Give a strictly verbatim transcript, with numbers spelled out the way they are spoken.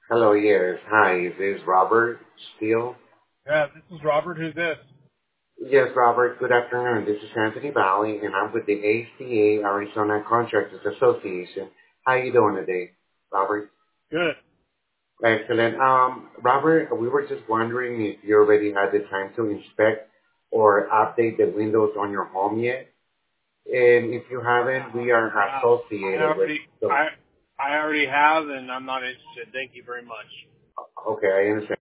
Hello, yes. Hi, is this Robert Steele? Yeah, this is Robert. Who's this? Yes, Robert, good afternoon. This is Anthony Valley, and I'm with the A C A Arizona Contractors Association. How you doing today, Robert? Good. Excellent. Um, Robert, we were just wondering if you already had the time to inspect or update the windows on your home yet. And if you haven't, we are Uh, I associated with already, the... I, I already have, and I'm not interested. Thank you very much. Okay, I understand.